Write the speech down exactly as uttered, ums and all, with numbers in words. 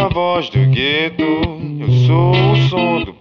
a voz do gueto, eu sou o som do